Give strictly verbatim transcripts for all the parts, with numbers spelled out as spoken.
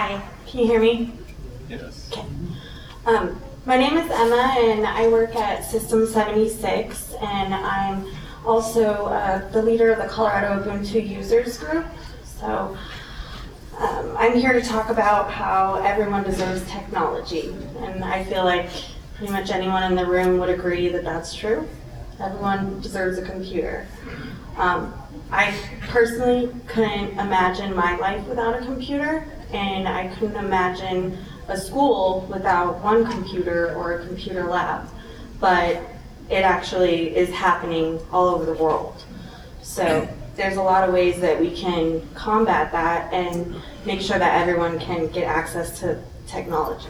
Hi, can you hear me? Yes. Okay. Um, my name is Emma, and I work at System seventy-six, and I'm also uh, the leader of the Colorado Ubuntu Users Group. So um, I'm here to talk about how everyone deserves technology, and I feel like pretty much anyone in the room would agree that that's true. Everyone deserves a computer. Um, I personally couldn't imagine my life without a computer, and I couldn't imagine a school without one computer or a computer lab, but it actually is happening all over the world. So there's a lot of ways that we can combat that and make sure that everyone can get access to technology.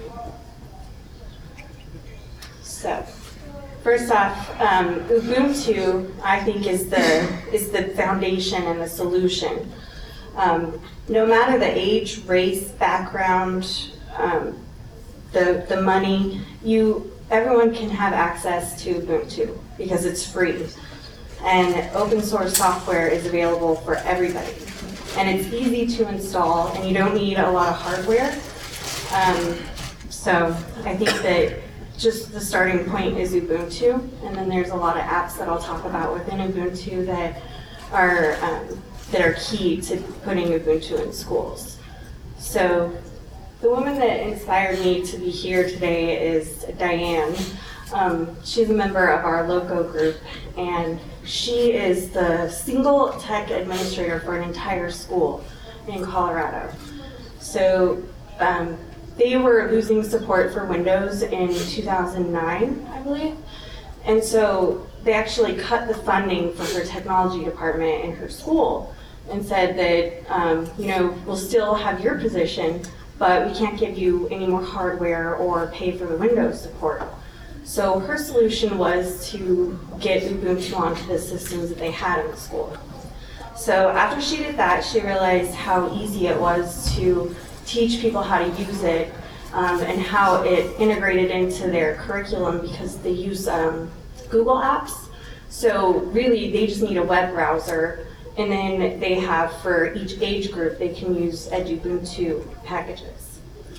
So. First off, um, Ubuntu, I think, is the is the foundation and the solution. Um, no matter the age, race, background, um, the the money, you everyone can have access to Ubuntu because it's free, and open source software is available for everybody, and it's easy to install, and you don't need a lot of hardware. Um, so I think that. Just the starting point is Ubuntu, and then there's a lot of apps that I'll talk about within Ubuntu that are um, that are key to putting Ubuntu in schools. So the woman that inspired me to be here today is Diane. Um, she's a member of our LOCO group, and she is the single tech administrator for an entire school in Colorado. So. Um, They were losing support for Windows in two thousand nine, I believe. And so they actually cut the funding for her technology department in her school and said that, um, you know, we'll still have your position, but we can't give you any more hardware or pay for the Windows support. So her solution was to get Ubuntu onto the systems that they had in the school. So after she did that, she realized how easy it was to teach people how to use it um, and how it integrated into their curriculum because they use um, Google Apps. So really, they just need a web browser, and then they have, for each age group, they can use Edubuntu packages.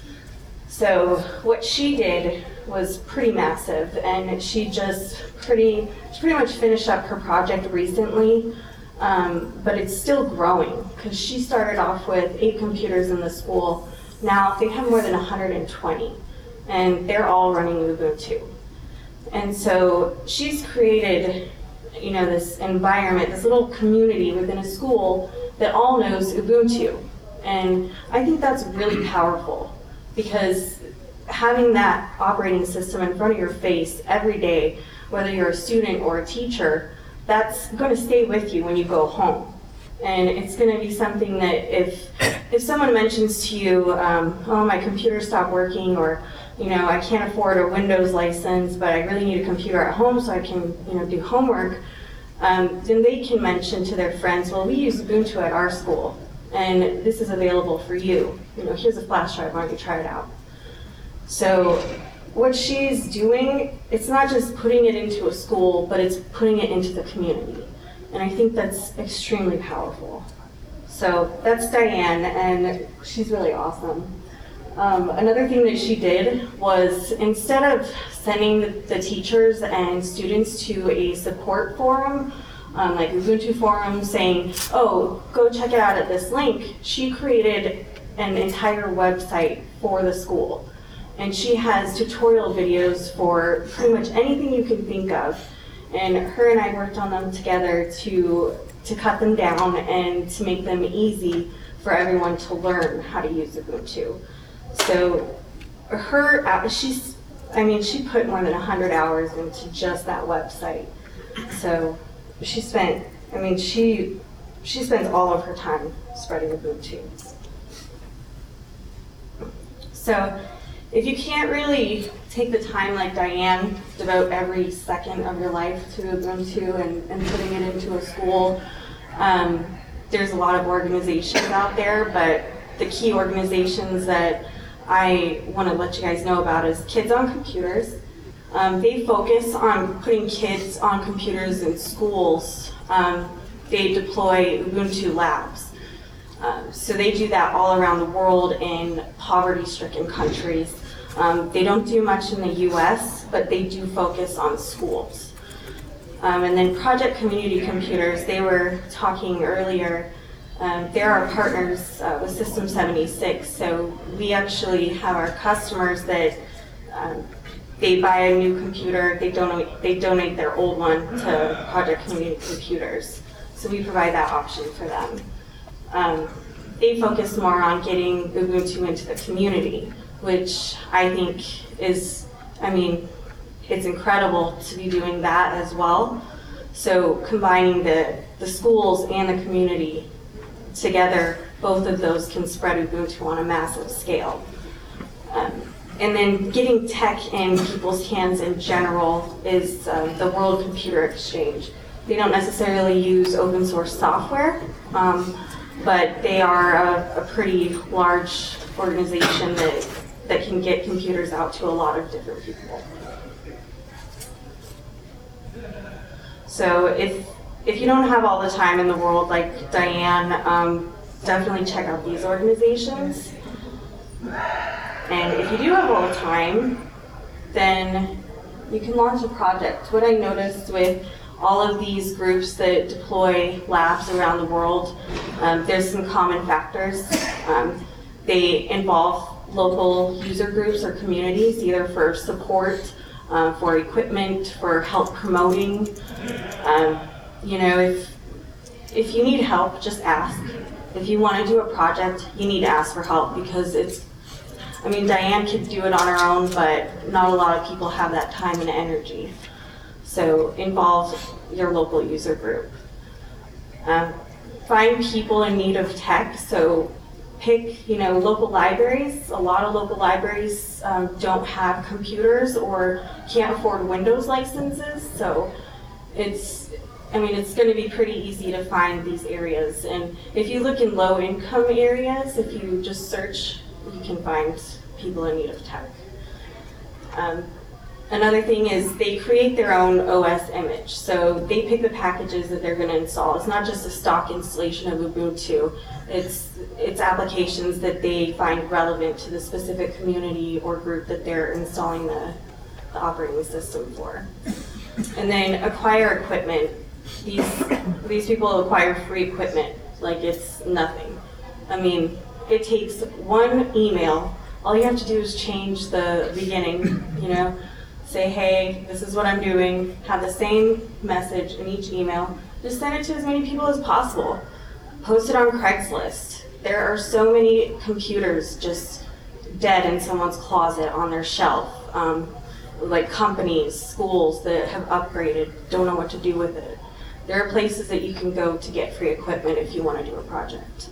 So what she did was pretty massive, and she just pretty, she pretty much finished up her project recently. Um, but it's still growing because she started off with eight computers in the school. Now they have more than one hundred twenty, and they're all running Ubuntu. And so she's created, you know, this environment, this little community within a school that all knows Ubuntu. And I think that's really powerful because having that operating system in front of your face every day, whether you're a student or a teacher, that's going to stay with you when you go home. And it's going to be something that if if someone mentions to you, um, oh, my computer stopped working, or, you know, I can't afford a Windows license, but I really need a computer at home so I can, you know, do homework, um, then they can mention to their friends, well, we use Ubuntu at our school, and this is available for you. You know, here's a flash drive, why don't you try it out? So what she's doing, it's not just putting it into a school, but it's putting it into the community. And I think that's extremely powerful. So that's Diane, and she's really awesome. Um, another thing that she did was, instead of sending the, the teachers and students to a support forum, um, like Ubuntu forum, saying, oh, go check it out at this link, she created an entire website for the school. And she has tutorial videos for pretty much anything you can think of. And her and I worked on them together to, to cut them down and to make them easy for everyone to learn how to use Ubuntu. So her, she's, I mean, she put more than one hundred hours into just that website. So she spent, I mean, she, she spends all of her time spreading Ubuntu. So if you can't really take the time like Diane, devote every second of your life to Ubuntu and, and putting it into a school, um, there's a lot of organizations out there, but the key organizations that I want to let you guys know about is Kids on Computers. Um, they focus on putting kids on computers in schools. Um, they deploy Ubuntu labs. Um, so they do that all around the world in poverty-stricken countries. Um, they don't do much in the U S, but they do focus on schools. Um, and then Project Community Computers, they were talking earlier, um, they're our partners uh, with System seventy-six, so we actually have our customers that um, they buy a new computer, they donate, they donate their old one to Project Community Computers. So we provide that option for them. Um, they focus more on getting Ubuntu into the community, which I think is, I mean, it's incredible to be doing that as well. So combining the, the schools and the community together, both of those can spread Ubuntu on a massive scale. Um, and then getting tech in people's hands in general is um, the World Computer Exchange. They don't necessarily use open source software, um, but they are a, a pretty large organization that, that can get computers out to a lot of different people. So if, if you don't have all the time in the world like Diane, um, definitely check out these organizations. And if you do have all the time, then you can launch a project. What I noticed with all of these groups that deploy labs around the world, um, there's some common factors. Um, they involve local user groups or communities, either for support, uh, for equipment, for help promoting. Um, you know, if, if you need help, just ask. If you want to do a project, you need to ask for help, because it's, I mean, Diane could do it on her own, but not a lot of people have that time and energy. So involve your local user group. Um, find people in need of tech. So pick, you know, local libraries. A lot of local libraries um, don't have computers or can't afford Windows licenses. So it's, I mean, it's going to be pretty easy to find these areas. And if you look in low-income areas, if you just search, you can find people in need of tech. Um, Another thing is they create their own O S image. So they pick the packages that they're going to install. It's not just a stock installation of Ubuntu. It's, it's applications that they find relevant to the specific community or group that they're installing the, the operating system for. And then acquire equipment. These, these people acquire free equipment like it's nothing. I mean, it takes one email. All you have to do is change the beginning, you know. Say, hey, this is what I'm doing, have the same message in each email. Just send it to as many people as possible. Post it on Craigslist. There are so many computers just dead in someone's closet on their shelf. Um, like companies, schools that have upgraded, don't know what to do with it. There are places that you can go to get free equipment if you want to do a project.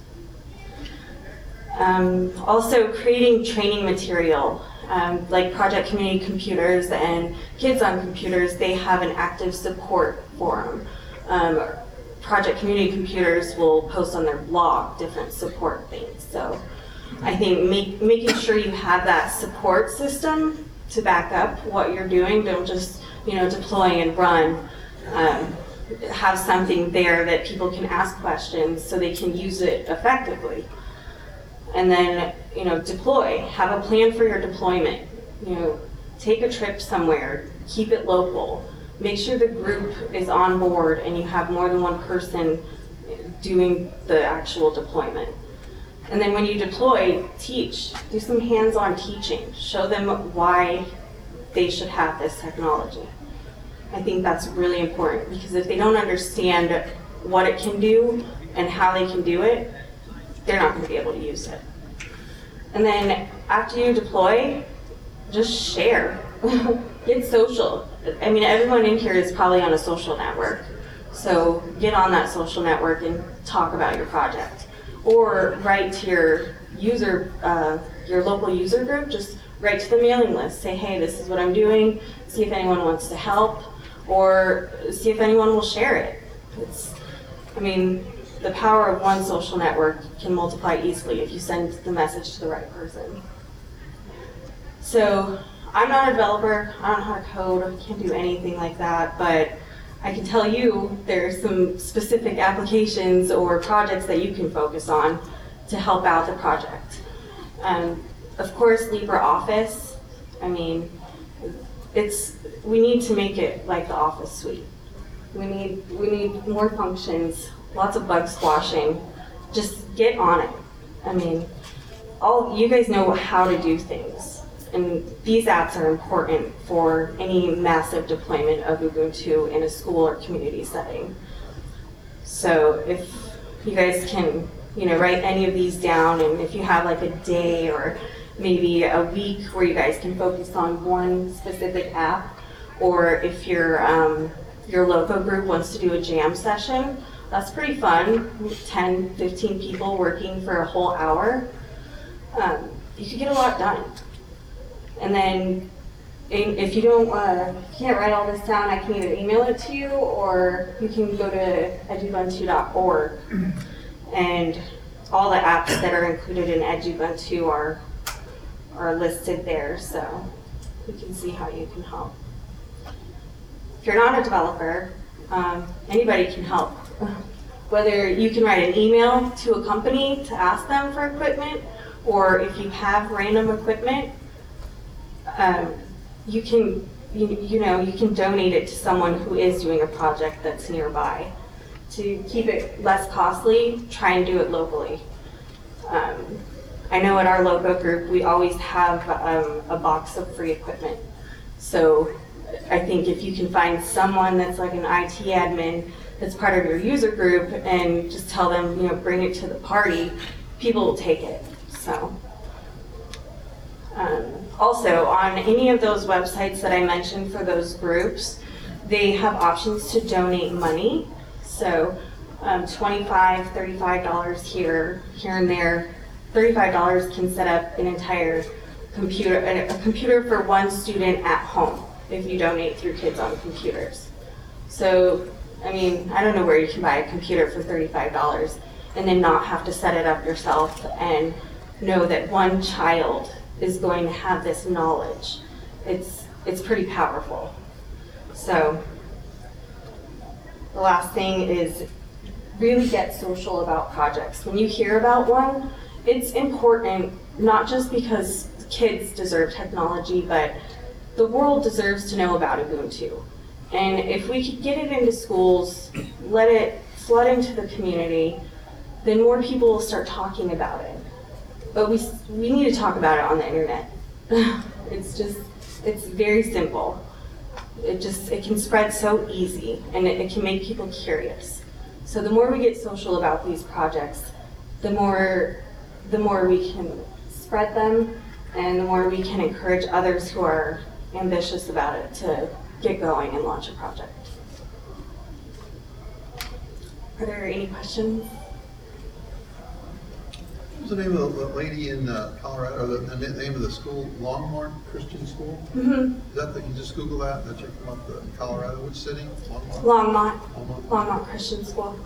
Um, also, creating training material. Um, like Project Community Computers and Kids on Computers, they have an active support forum. Um, Project Community Computers will post on their blog different support things. So I think make, making sure you have that support system to back up what you're doing. Don't just, you know, deploy and run. Um, have something there that people can ask questions so they can use it effectively. And then, you know, deploy. Have a plan for your deployment. You know, take a trip somewhere. Keep it local. Make sure the group is on board and you have more than one person doing the actual deployment. And then when you deploy, teach. Do some hands-on teaching. Show them why they should have this technology. I think that's really important, because if they don't understand what it can do and how they can do it, they're not going to be able to use it. And then after you deploy, just share. Get social. I mean, everyone in here is probably on a social network. So get on that social network and talk about your project. Or write to your user, uh, your local user group, just write to the mailing list. Say, hey, this is what I'm doing. See if anyone wants to help. Or see if anyone will share it. It's, I mean, the power of one social network can multiply easily if you send the message to the right person. So I'm not a developer, I don't know how to code, I can't do anything like that, but I can tell you there's some specific applications or projects that you can focus on to help out the project. Um, of course, LibreOffice, I mean, it's, we need to make it like the Office suite. We need, we need more functions, lots of bug squashing. Just get on it. I mean, all you guys know how to do things, and these apps are important for any massive deployment of Ubuntu in a school or community setting. So if you guys can, you know, write any of these down, and if you have like a day or maybe a week where you guys can focus on one specific app, or if your um, your local group wants to do a jam session, that's pretty fun. ten, fifteen people working for a whole hour. Um, you could get a lot done. And then if you don't, uh, can't write all this down, I can either email it to you, or you can go to edubuntu dot org, and all the apps that are included in Edubuntu are are listed there, so you can see how you can help. If you're not a developer, um, anybody can help. Whether you can write an email to a company to ask them for equipment, or if you have random equipment, um, you can, you, you know, you can donate it to someone who is doing a project that's nearby. To keep it less costly, try and do it locally. Um, I know at our local group, we always have um, a box of free equipment. So I think if you can find someone that's like an I T admin that's part of your user group and just tell them, you know, bring it to the party, people will take it. So, um, also on any of those websites that I mentioned for those groups, they have options to donate money. So um, twenty-five dollars, thirty-five dollars here, here and there. thirty-five dollars can set up an entire computer, a, a computer for one student at home if you donate through Kids on Computers. So, I mean, I don't know where you can buy a computer for thirty-five dollars and then not have to set it up yourself and know that one child is going to have this knowledge. It's, it's pretty powerful. So the last thing is really get social about projects. When you hear about one, it's important, not just because kids deserve technology, but the world deserves to know about Ubuntu. And if we could get it into schools, let it flood into the community, then more people will start talking about it. But we, we need to talk about it on the internet. It's just, it's very simple. It just, it can spread so easy, and it, it can make people curious. So the more we get social about these projects, the more, the more we can spread them, and the more we can encourage others who are ambitious about it to get going and launch a project. Are there any questions? What's the name of the lady in uh, Colorado, or the, the name of the school, Longmont Christian School? Mm-hmm. Is that the, you just Google that, that you come up the, in Colorado, which city? Longmont? Longmont. Longmont. Longmont Christian School.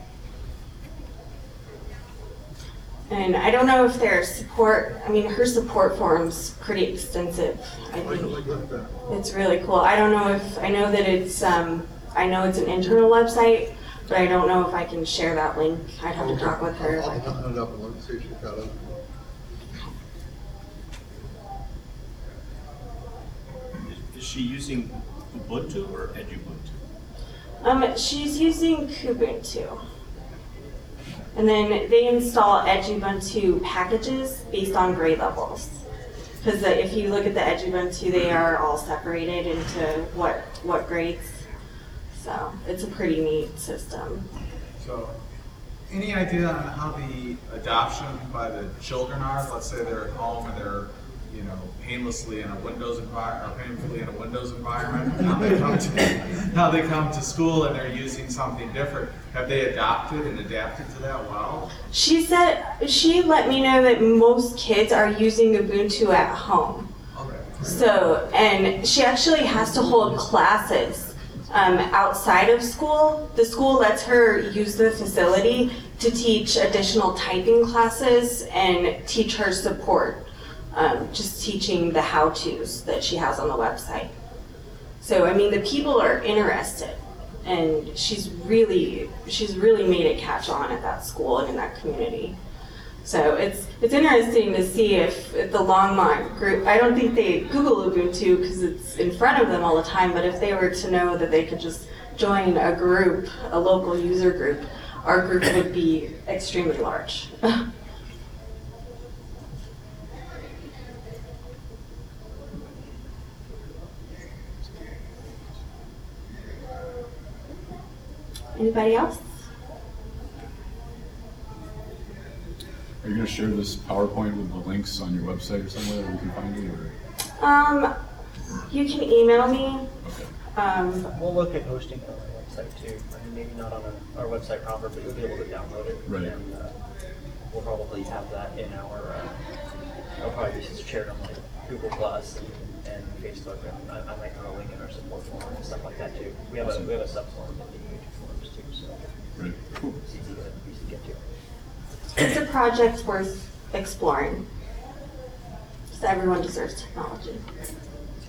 And I don't know if their support, I mean, her support forum's pretty extensive, I think. Like, like that. It's really cool. I don't know if, I know that it's, um, I know it's an internal website, but I don't know if I can share that link. I'd have to talk with her. I'll, I'll hunt it up and look and see if she's got it. Is she using Ubuntu or Edubuntu? Um, she's using Kubuntu. And then they install Edubuntu packages based on grade levels. Because if you look at the Edubuntu, they are all separated into what, what grades. So it's a pretty neat system. So, any idea on how the adoption by the children are? Let's say they're at home and they're, you know, painlessly in a Windows environment, or painfully in a Windows environment. Now they come to, now they come to school and they're using something different. Have they adopted and adapted to that well? She said, she let me know that most kids are using Ubuntu at home. Okay. So, and she actually has to hold classes um, outside of school. The school lets her use the facility to teach additional typing classes and teach her support, um, just teaching the how-tos that she has on the website. So, I mean, the people are interested, and she's really, she's really made it catch on at that school and in that community. So it's it's interesting to see if, if the Longmont group, I don't think they Google Ubuntu because it's in front of them all the time, but if they were to know that they could just join a group, a local user group, our group would be extremely large. Anybody else? Are you going to share this PowerPoint with the links on your website or somewhere that we can find it? Or? Um, you can email me. Okay. Um, We'll look at hosting it on our website too. I mean, maybe not on our, our website proper, but you'll be able to download it. Right. And uh, we'll probably have that in our, uh, it'll probably be shared on like Google Plus and, and Facebook. And I, I might throw a link in our support forum and stuff like that too. We have Awesome. a we have a subforum in the YouTube forums too, so Right. Cool. it's easy to, easy to get to. it's a project worth exploring. So everyone deserves technology.